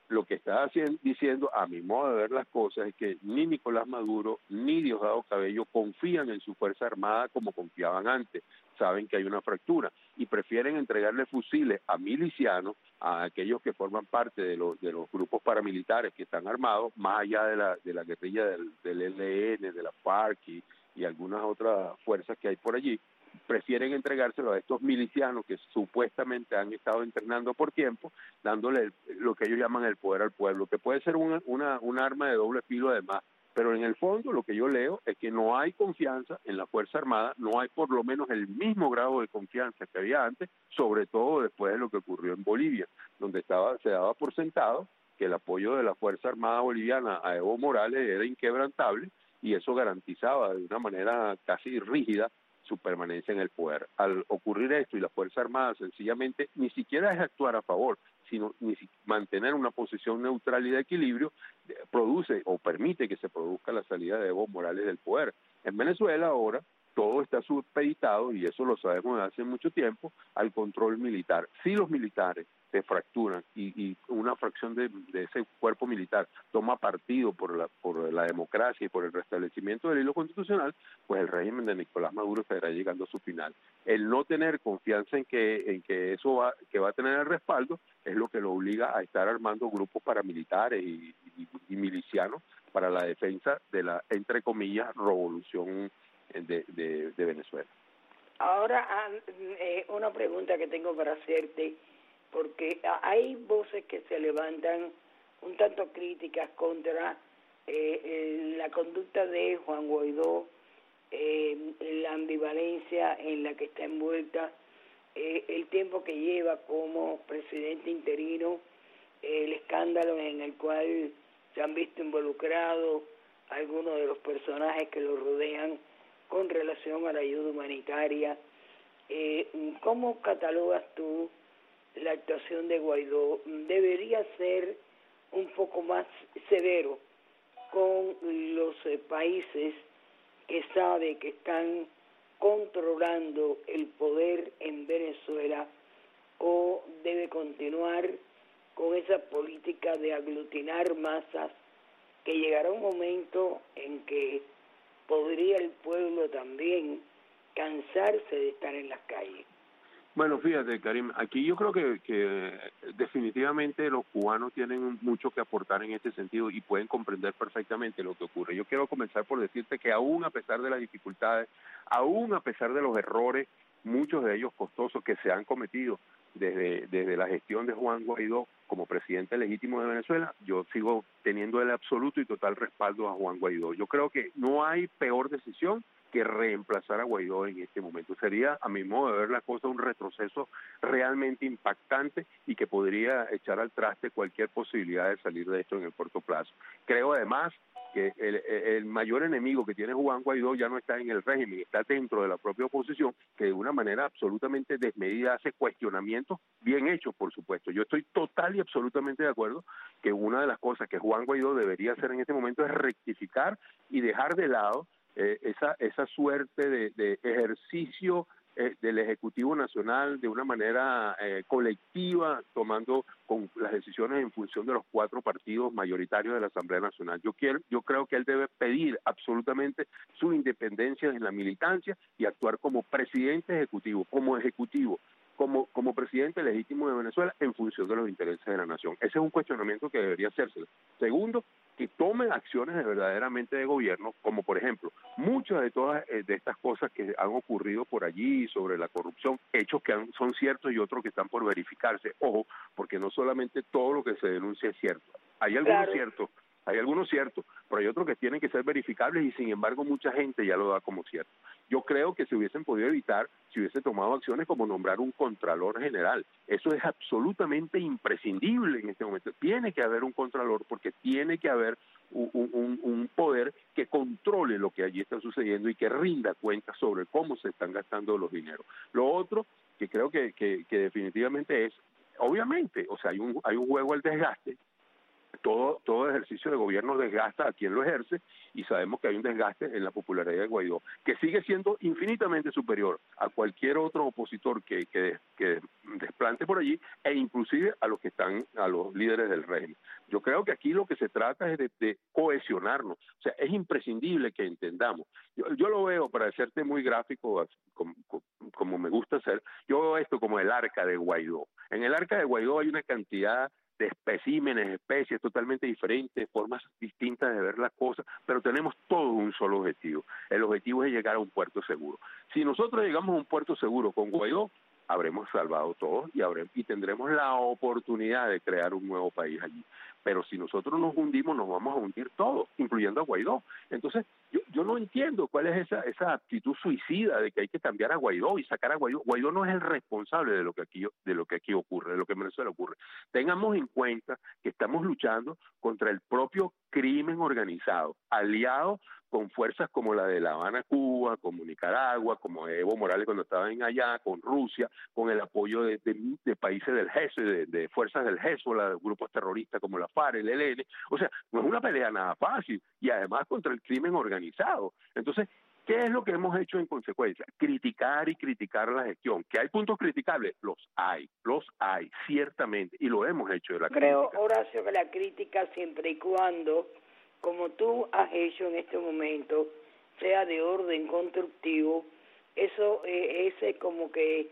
lo que está diciendo, a mi modo de ver las cosas, es que ni Nicolás Maduro ni Diosdado Cabello confían en su Fuerza Armada como confiaban antes. Saben que hay una fractura y prefieren entregarle fusiles a milicianos, a aquellos que forman parte de los grupos paramilitares que están armados, más allá de la guerrilla del ELN, de la FARC y algunas otras fuerzas que hay por allí. Prefieren entregárselo a estos milicianos que supuestamente han estado entrenando por tiempo, dándole lo que ellos llaman el poder al pueblo, que puede ser un arma de doble filo además, pero en el fondo lo que yo leo es que no hay confianza en la Fuerza Armada, no hay por lo menos el mismo grado de confianza que había antes, sobre todo después de lo que ocurrió en Bolivia, donde se daba por sentado que el apoyo de la Fuerza Armada boliviana a Evo Morales era inquebrantable y eso garantizaba de una manera casi rígida su permanencia en el poder. Al ocurrir esto y la Fuerza Armada sencillamente ni siquiera es actuar a favor, sino mantener una posición neutral y de equilibrio, produce o permite que se produzca la salida de Evo Morales del poder. En Venezuela ahora todo está supeditado, y eso lo sabemos desde hace mucho tiempo, al control militar. Si los militares se fracturan y una fracción de ese cuerpo militar toma partido por la democracia y por el restablecimiento del hilo constitucional, pues el régimen de Nicolás Maduro estará llegando a su final. El no tener confianza en que eso va a tener el respaldo es lo que lo obliga a estar armando grupos paramilitares y milicianos para la defensa de la, entre comillas, revolución de Venezuela. Ahora, una pregunta que tengo para hacerte, porque hay voces que se levantan un tanto críticas contra la conducta de Juan Guaidó, la ambivalencia en la que está envuelta, el tiempo que lleva como presidente interino, el escándalo en el cual se han visto involucrados algunos de los personajes que lo rodean con relación a la ayuda humanitaria. ¿Cómo catalogas tú la actuación de Guaidó? ¿Debería ser un poco más severo con los países que sabe que están controlando el poder en Venezuela, o debe continuar con esa política de aglutinar masas, que llegará un momento en que podría el pueblo también cansarse de estar en las calles? Bueno, fíjate, Karim, aquí yo creo que definitivamente los cubanos tienen mucho que aportar en este sentido y pueden comprender perfectamente lo que ocurre. Yo quiero comenzar por decirte que aún a pesar de las dificultades, aún a pesar de los errores, muchos de ellos costosos que se han cometido desde la gestión de Juan Guaidó como presidente legítimo de Venezuela, yo sigo teniendo el absoluto y total respaldo a Juan Guaidó. Yo creo que no hay peor decisión que reemplazar a Guaidó en este momento. Sería, a mi modo de ver la cosa, un retroceso realmente impactante y que podría echar al traste cualquier posibilidad de salir de esto en el corto plazo. Creo además que el mayor enemigo que tiene Juan Guaidó ya no está en el régimen, está dentro de la propia oposición, que de una manera absolutamente desmedida hace cuestionamientos bien hechos, por supuesto. Yo estoy total y absolutamente de acuerdo que una de las cosas que Juan Guaidó debería hacer en este momento es rectificar y dejar de lado esa suerte de ejercicio del Ejecutivo Nacional de una manera colectiva, tomando con las decisiones en función de los 4 partidos mayoritarios de la Asamblea Nacional. Yo creo que él debe pedir absolutamente su independencia en la militancia y actuar como presidente ejecutivo, como presidente legítimo de Venezuela en función de los intereses de la nación. Ese es un cuestionamiento que debería hacerse. Segundo, que tomen acciones verdaderamente de gobierno, como por ejemplo, muchas de todas de estas cosas que han ocurrido por allí sobre la corrupción, hechos que son ciertos y otros que están por verificarse. Ojo, porque no solamente todo lo que se denuncia es cierto. Hay algunos ciertos, pero hay otros que tienen que ser verificables y sin embargo mucha gente ya lo da como cierto. Yo creo que se hubiesen podido evitar si hubiese tomado acciones como nombrar un contralor general. Eso es absolutamente imprescindible en este momento. Tiene que haber un contralor porque tiene que haber un poder que controle lo que allí está sucediendo y que rinda cuentas sobre cómo se están gastando los dineros. Lo otro que creo que definitivamente es, obviamente, o sea, hay un juego al desgaste todo ejercicio de gobierno desgasta a quien lo ejerce, y sabemos que hay un desgaste en la popularidad de Guaidó, que sigue siendo infinitamente superior a cualquier otro opositor que desplante por allí, e inclusive a los líderes del régimen. Yo creo que aquí lo que se trata es de cohesionarnos. O sea, es imprescindible que entendamos. Yo lo veo, para hacerte muy gráfico, como me gusta hacer, yo veo esto como el arca de Guaidó. En el arca de Guaidó hay una cantidad de especímenes, especies totalmente diferentes, formas distintas de ver las cosas, pero tenemos todo un solo objetivo. El objetivo es llegar a un puerto seguro. Si nosotros llegamos a un puerto seguro con Guaidó, habremos salvado todos y tendremos la oportunidad de crear un nuevo país allí. Pero si nosotros nos hundimos, nos vamos a hundir todos, incluyendo a Guaidó. Entonces, yo no entiendo cuál es esa actitud suicida de que hay que cambiar a Guaidó y sacar a Guaidó. Guaidó no es el responsable de lo que aquí ocurre, de lo que en Venezuela ocurre. Tengamos en cuenta que estamos luchando contra el propio crimen organizado, aliado con fuerzas como la de La Habana, Cuba, como Nicaragua, como Evo Morales cuando estaba en allá, con Rusia, con el apoyo de países del GES, de fuerzas del Hezbollah, de grupos terroristas como la FARC, el ELN. O sea, no es una pelea nada fácil, y además contra el crimen organizado. Entonces, ¿qué es lo que hemos hecho en consecuencia? Criticar y criticar la gestión. ¿Que hay puntos criticables? Los hay, ciertamente, y lo hemos hecho de la Creo, crítica. Horacio, que la crítica, siempre y cuando, como tú has hecho en este momento, sea de orden constructivo, eso es como que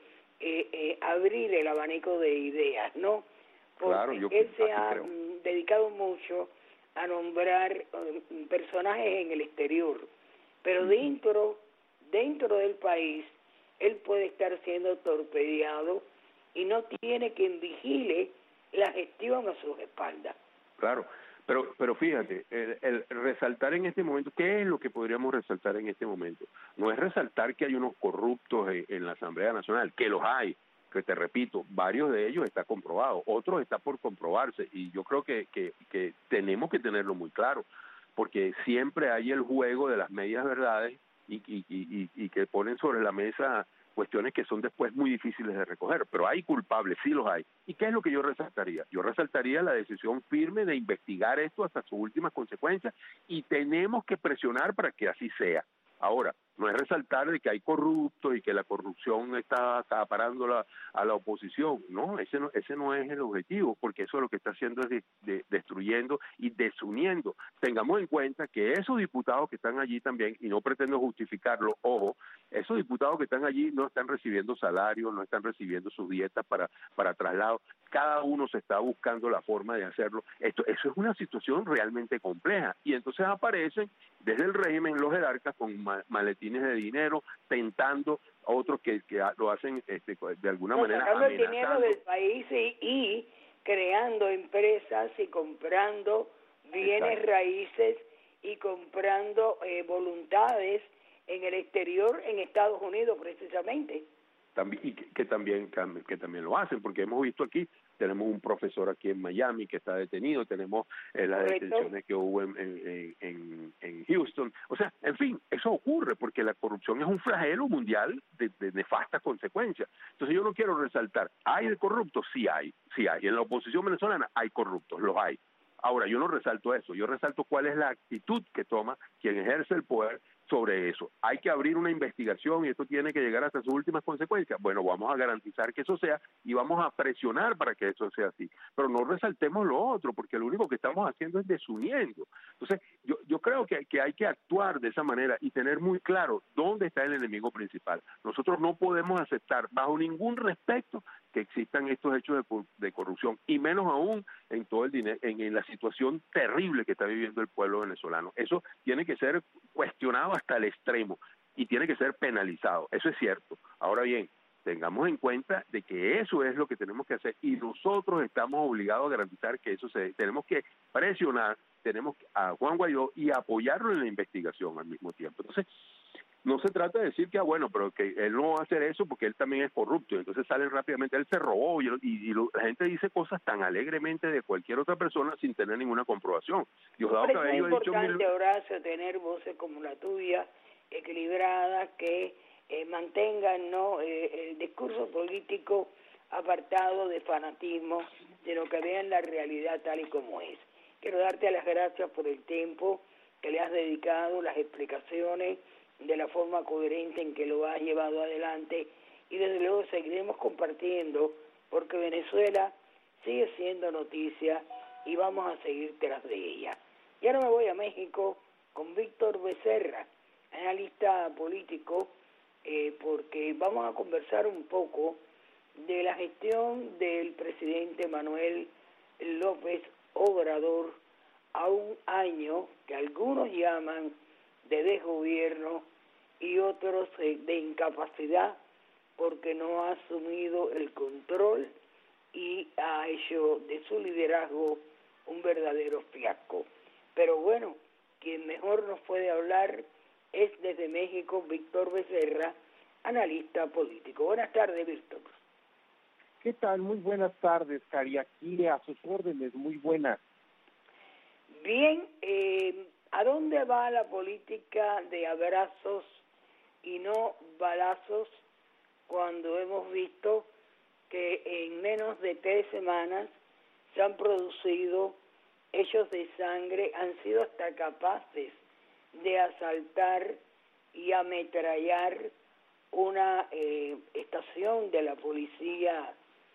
abrir el abanico de ideas, ¿no? Porque claro, él se ha dedicado mucho a nombrar personajes en el exterior, pero dentro del país él puede estar siendo torpedeado y no tiene quien vigile la gestión a sus espaldas. Claro, pero fíjate, el resaltar en este momento, ¿qué es lo que podríamos resaltar en este momento? No es resaltar que hay unos corruptos en la Asamblea Nacional, que los hay, que te repito, varios de ellos está comprobado, otros está por comprobarse, y yo creo que tenemos que tenerlo muy claro, porque siempre hay el juego de las medias verdades y que ponen sobre la mesa cuestiones que son después muy difíciles de recoger, pero hay culpables, sí los hay. ¿Y qué es lo que yo resaltaría? Yo resaltaría la decisión firme de investigar esto hasta sus últimas consecuencias, y tenemos que presionar para que así sea. Ahora, no es resaltar de que hay corruptos y que la corrupción está acaparando a la oposición. No, ese no es el objetivo, porque eso lo que está haciendo es destruyendo y desuniendo. Tengamos en cuenta que esos diputados que están allí también, y no pretendo justificarlo, ojo, esos diputados que están allí no están recibiendo salarios, no están recibiendo sus dietas para traslado. Cada uno se está buscando la forma de hacerlo. Eso es una situación realmente compleja, y entonces aparecen desde el régimen los jerarcas con maletines de dinero, tentando a otros que lo hacen de alguna manera sacando el amenazando dinero del país y creando empresas y comprando bienes raíces y comprando voluntades en el exterior, en Estados Unidos precisamente. Y que también lo hacen, porque hemos visto aquí, tenemos un profesor aquí en Miami que está detenido, tenemos las detenciones que hubo en Houston. O sea, en fin, eso ocurre porque la corrupción es un flagelo mundial de nefastas consecuencias. Entonces yo no quiero resaltar, ¿hay de corruptos? Sí hay. En la oposición venezolana hay corruptos, los hay. Ahora, yo no resalto eso, yo resalto cuál es la actitud que toma quien ejerce el poder sobre eso. Hay que abrir una investigación y esto tiene que llegar hasta sus últimas consecuencias. Bueno, vamos a garantizar que eso sea y vamos a presionar para que eso sea así. Pero no resaltemos lo otro, porque lo único que estamos haciendo es desuniendo. Entonces, yo creo que hay que actuar de esa manera y tener muy claro dónde está el enemigo principal. Nosotros no podemos aceptar bajo ningún respecto que existan estos hechos de corrupción, y menos aún en todo el dinero, en la situación terrible que está viviendo el pueblo venezolano. Eso tiene que ser cuestionado hasta el extremo y tiene que ser penalizado, eso es cierto. Ahora bien, tengamos en cuenta de que eso es lo que tenemos que hacer, y nosotros estamos obligados a garantizar que eso se dé. Tenemos que presionar, tenemos a Juan Guaidó y apoyarlo en la investigación al mismo tiempo. Entonces, no se trata de decir que, bueno, pero que él no va a hacer eso porque él también es corrupto, entonces salen rápidamente, él se robó, y la gente dice cosas tan alegremente de cualquier otra persona sin tener ninguna comprobación. Diosdado Cabello ha dicho Horacio, tener voces como la tuya, equilibradas, que mantengan el discurso político apartado de fanatismo, sino que vean la realidad tal y como es. quiero darte las gracias por el tiempo que le has dedicado, las explicaciones, de la forma coherente en que lo has llevado adelante, y desde luego seguiremos compartiendo, porque Venezuela sigue siendo noticia y vamos a seguir tras de ella. Y ahora me voy a México con Víctor Becerra, analista político, porque vamos a conversar un poco de la gestión del presidente Manuel López Obrador a un año que algunos llaman de desgobierno y otros de incapacidad, porque no ha asumido el control y ha hecho de su liderazgo un verdadero fiasco. Pero bueno, quien mejor nos puede hablar es desde México Víctor Becerra, analista político. Buenas tardes, Víctor. ¿Qué tal? Muy buenas tardes, Cari. Aquí a sus órdenes, muy buenas. Bien, ¿a dónde va la política de abrazos y no balazos cuando hemos visto que en menos de 3 semanas se han producido hechos de sangre, han sido hasta capaces de asaltar y ametrallar una estación de la policía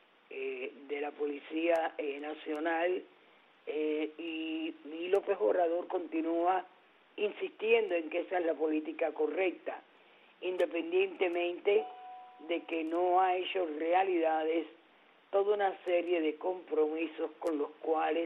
nacional, y López Obrador continúa insistiendo en que esa es la política correcta, independientemente de que no ha hecho realidades toda una serie de compromisos con los cuales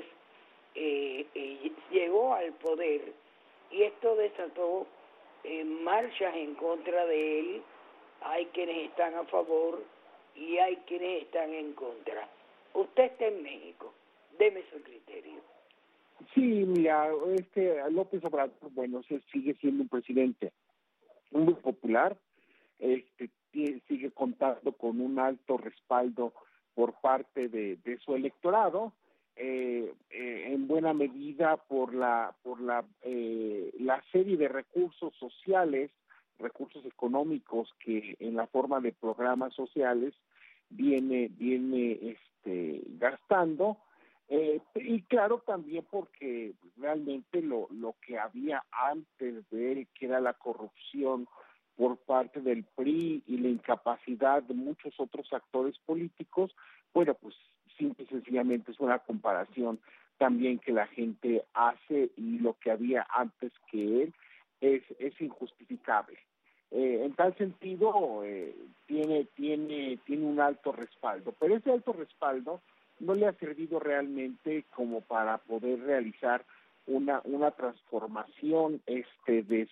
llegó al poder, y esto desató marchas en contra de él. Hay quienes están a favor y hay quienes están en contra. Usted está en México, deme su criterio. Sí, mira, López Obrador, bueno, sigue siendo un presidente muy popular, sigue contando con un alto respaldo por parte de su electorado, en buena medida por la serie de recursos sociales, recursos económicos que en la forma de programas sociales viene gastando, y claro, también porque realmente lo que había antes de él, que era la corrupción por parte del PRI y la incapacidad de muchos otros actores políticos, bueno, pues simple y sencillamente es una comparación también que la gente hace, y lo que había antes que él es injustificable. En tal sentido, tiene un alto respaldo, pero ese alto respaldo no le ha servido realmente como para poder realizar una transformación de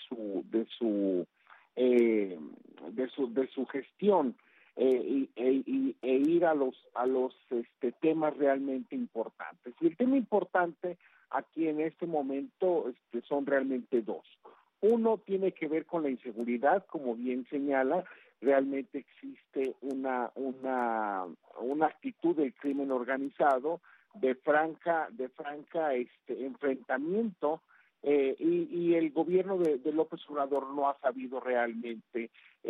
su gestión, e ir a los temas realmente importantes. Y el tema importante aquí en este momento son realmente dos. Uno tiene que ver con la inseguridad, como bien señala. Realmente existe una actitud del crimen organizado de franca enfrentamiento, y el gobierno de López Obrador no ha sabido realmente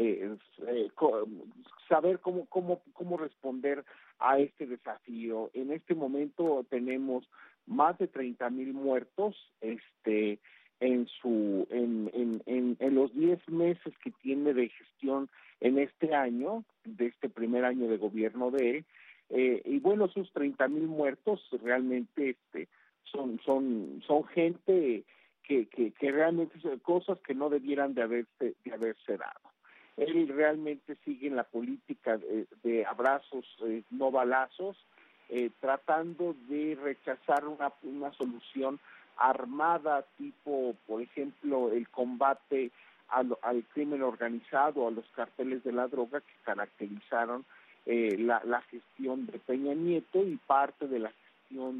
saber cómo responder a este desafío. En este momento tenemos más de 30,000 muertos en los 10 meses que tiene de gestión en este año, de este primer año de gobierno de él, y bueno, esos 30,000 muertos realmente son gente que realmente son cosas que no debieran de haberse dado. Él realmente sigue en la política de abrazos, no balazos, tratando de rechazar una solución armada, tipo, por ejemplo, el combate al crimen organizado, a los carteles de la droga que caracterizaron la gestión de Peña Nieto y parte de la gestión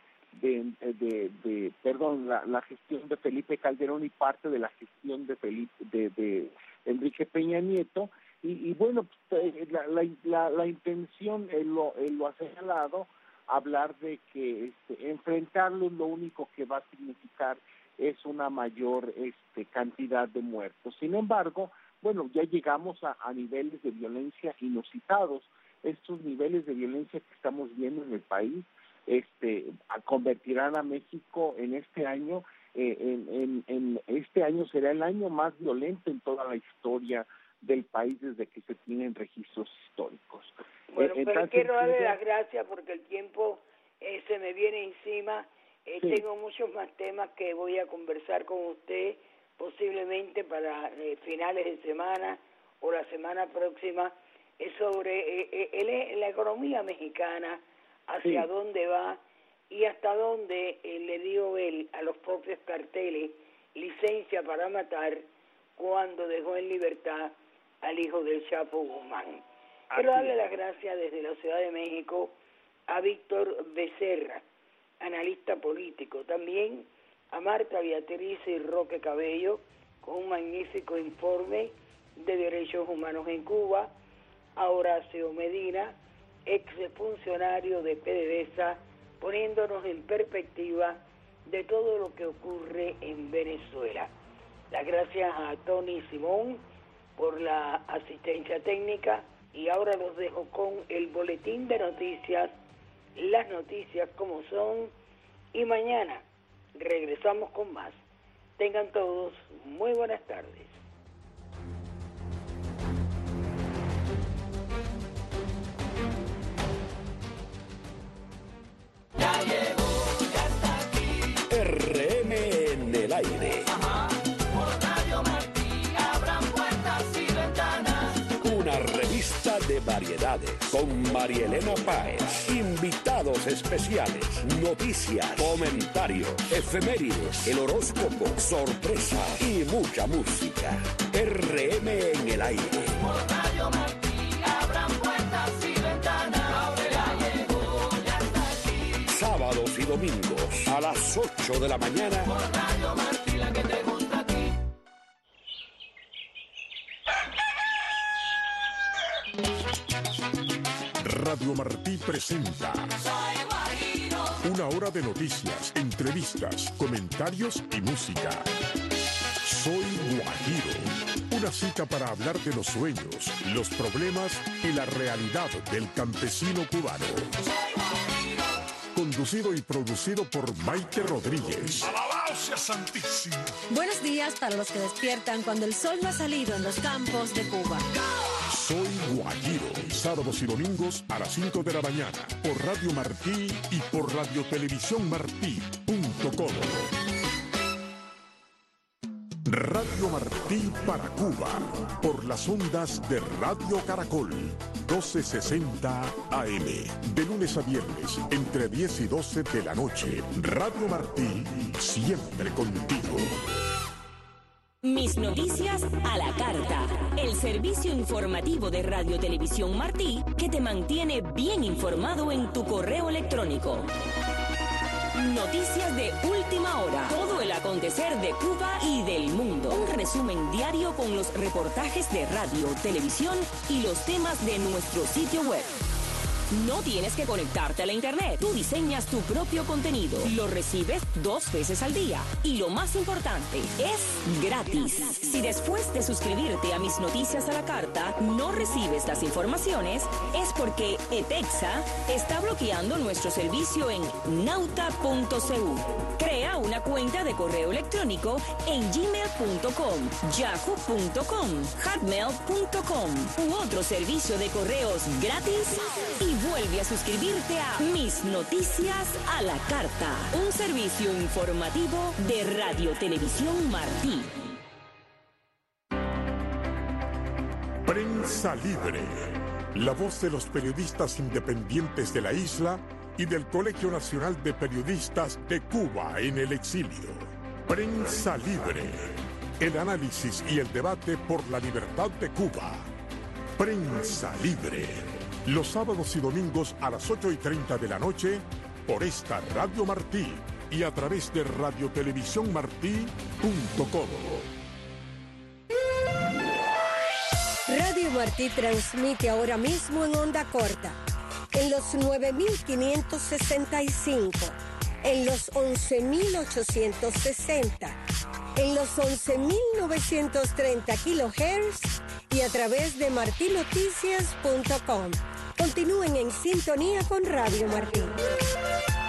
la gestión de Felipe Calderón y parte de la gestión de Enrique Peña Nieto, y bueno, la intención, él lo ha señalado, hablar de que enfrentarlo lo único que va a significar es una mayor cantidad de muertos. Sin embargo, bueno, ya llegamos a niveles de violencia inusitados. Estos niveles de violencia que estamos viendo en el país convertirán a México en este año. En este año será el año más violento en toda la historia del país desde que se tienen registros históricos. Bueno, pero quiero darle las gracias porque el tiempo se me viene encima. Sí. Tengo muchos más temas que voy a conversar con usted posiblemente para finales de semana o la semana próxima, sobre la economía mexicana, hacia dónde va y hasta dónde le dio él a los propios carteles licencia para matar cuando dejó en libertad al hijo del Chapo Guzmán. Quiero darle las gracias desde la Ciudad de México a Víctor Becerra, analista político, también a Marta Beatriz y Roque Cabello, con un magnífico informe de derechos humanos en Cuba, a Horacio Medina, ex funcionario de PDVSA, poniéndonos en perspectiva de todo lo que ocurre en Venezuela. Las gracias a Tony Simón por la asistencia técnica y ahora los dejo con el boletín de noticias, las noticias como son, y mañana regresamos con más. Tengan todos muy buenas tardes. Ya llegó, ya está aquí. RM en el aire. Ajá. Por Radio Martí abran puertas y ventanas. Una revista de variedades con Marielena Páez. Invitados especiales, noticias, comentarios, efemérides, el horóscopo, sorpresas y mucha música. RM en el aire. Por Radio Martí abran puertas y ventanas. Sábados y domingos a las 8 de la mañana. Por Radio Martí, la que te gusta a ti. Radio Martí presenta una hora de noticias, entrevistas, comentarios y música. Soy Guajiro. Una cita para hablar de los sueños, los problemas y la realidad del campesino cubano. Conducido y producido por Maite Rodríguez. ¡Alabado sea Santísimo! Buenos días para los que despiertan cuando el sol no ha salido en los campos de Cuba. Soy Guajiro. Sábados y domingos a las 5 de la mañana por Radio Martí y por radiotelevisiónmartí.com. Radio Martí para Cuba, por las ondas de Radio Caracol, 1260 AM, de lunes a viernes, entre 10 y 12 de la noche. Radio Martí, siempre contigo. Mis noticias a la carta, el servicio informativo de Radio Televisión Martí que te mantiene bien informado en tu correo electrónico. Noticias de última hora, todo el acontecer de Cuba y del mundo. Un resumen diario con los reportajes de radio, televisión y los temas de nuestro sitio web. No tienes que conectarte a la internet. Tú diseñas tu propio contenido. Lo recibes 2 veces al día. Y lo más importante, es gratis. Si después de suscribirte a Mis Noticias a la Carta no recibes las informaciones, es porque ETEXA está bloqueando nuestro servicio en nauta.cu. Crea una cuenta de correo electrónico en gmail.com, yahoo.com, hotmail.com u otro servicio de correos gratis y vuelve a suscribirte a Mis Noticias a la Carta, un servicio informativo de Radio Televisión Martí. Prensa Libre, la voz de los periodistas independientes de la isla y del Colegio Nacional de Periodistas de Cuba en el exilio. Prensa Libre, el análisis y el debate por la libertad de Cuba. Prensa Libre, los sábados y domingos a las 8:30 de la noche por esta Radio Martí y a través de radiotelevisiónmartí.com. Radio Martí transmite ahora mismo en onda corta, en los 9.565, en los 11.860, en los 11.930 kHz y a través de martinoticias.com. Continúen en sintonía con Radio Martí.